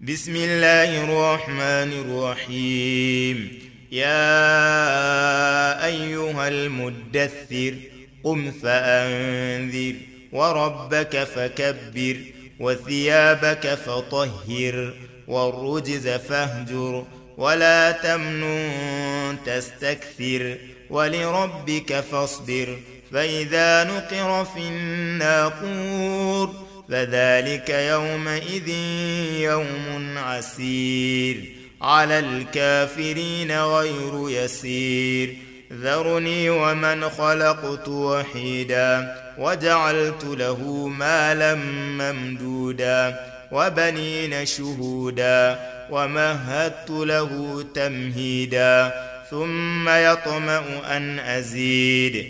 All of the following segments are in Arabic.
بسم الله الرحمن الرحيم. يا أيها المدثر قم فأنذر وربك فكبر وثيابك فطهر والرجز فاهجر ولا تمنن تستكثر ولربك فاصبر فإذا نقر في الناقور فذلك يومئذ يوم عسير على الكافرين غير يسير. ذرني ومن خلقت وحيدا وجعلت له مالا ممدودا وبنين شهودا ومهدت له تمهيدا ثم يطمع أن أزيد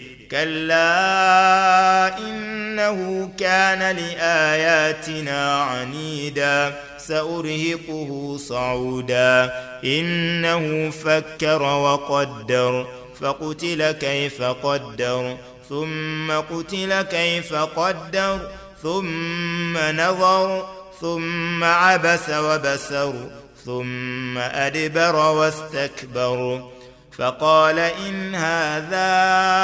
كلا إنه كان لآياتنا عنيدا سأرهقه صعودا إنه فكر وقدر فقتل كيف قدر ثم قتل كيف قدر ثم نظر ثم عبس وبسر ثم أدبر واستكبر فقال إن هذا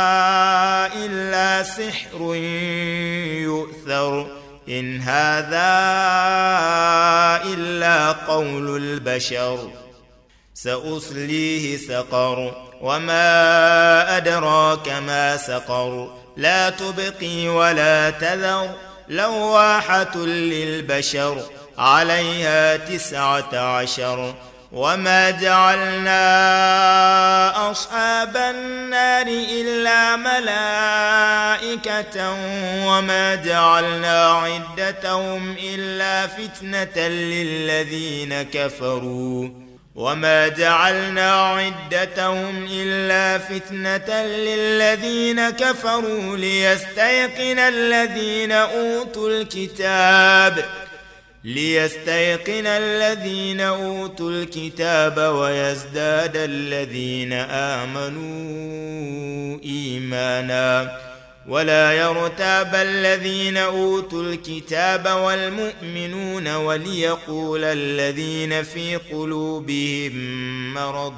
إلا سحر يؤثر إن هذا إلا قول البشر سأصليه سقر وما أدراك ما سقر لا تبقي ولا تذر لواحة للبشر عليها 19 وما جعلنا أصحاب النار إلا ملائكة وما جعلنا عدتهم إلا فتنة للذين كفروا وما جعلنا عدتهم إلا فتنة للذين كفروا ليستيقن الذين أوتوا الكتاب ويزداد الذين آمنوا إيمانا ولا يرتاب الذين أوتوا الكتاب والمؤمنون وليقول الذين في قلوبهم مرض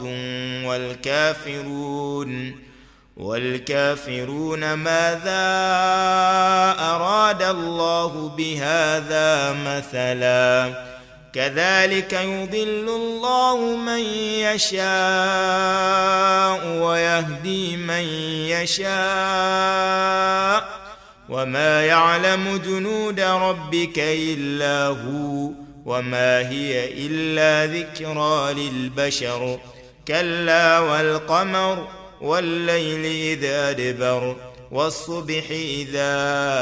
والكافرون ماذا أراد الله بهذا مثلا كذلك يضل الله من يشاء ويهدي من يشاء وما يعلم جنود ربك إلا هو وما هي إلا ذكرى للبشر كلا والقمر والليل إذا أدبر والصبح إذا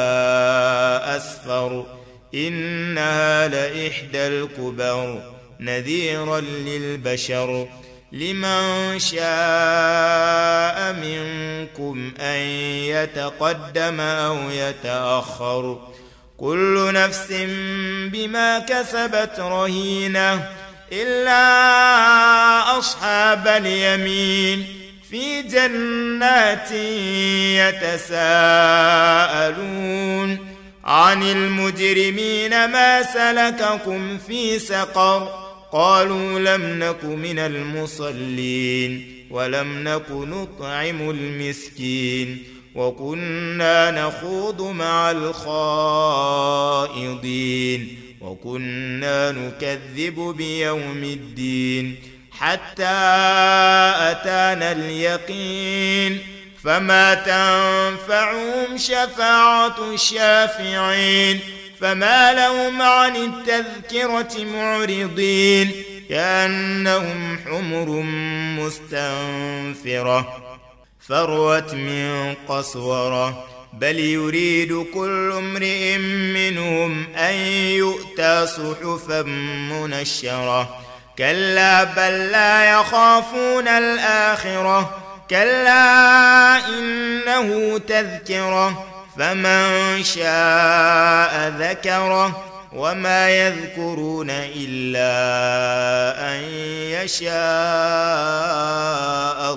أسفر إنها لإحدى الكبر نذيرا للبشر لمن شاء منكم أن يتقدم أو يتأخر كل نفس بما كسبت رهينة إلا أصحاب اليمين في جنات يتساءلون عن المجرمين ما سلككم في سقر قالوا لم نك من المصلين ولم نك نطعم المسكين وكنا نخوض مع الخائضين وكنا نكذب بيوم الدين حتى أتانا اليقين فما تنفعهم شفاعة الشافعين فما لهم عن التذكرة معرضين كأنهم حمر مستنفرة فروت من قسورة بل يريد كل امرئ منهم أن يؤتى صحفا منشرة كلا بل لا يخافون الآخرة كلا إنه تذكرة فمن شاء ذكره وما يذكرون إلا أن يشاء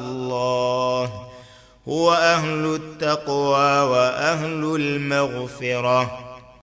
الله هو أهل التقوى وأهل المغفرة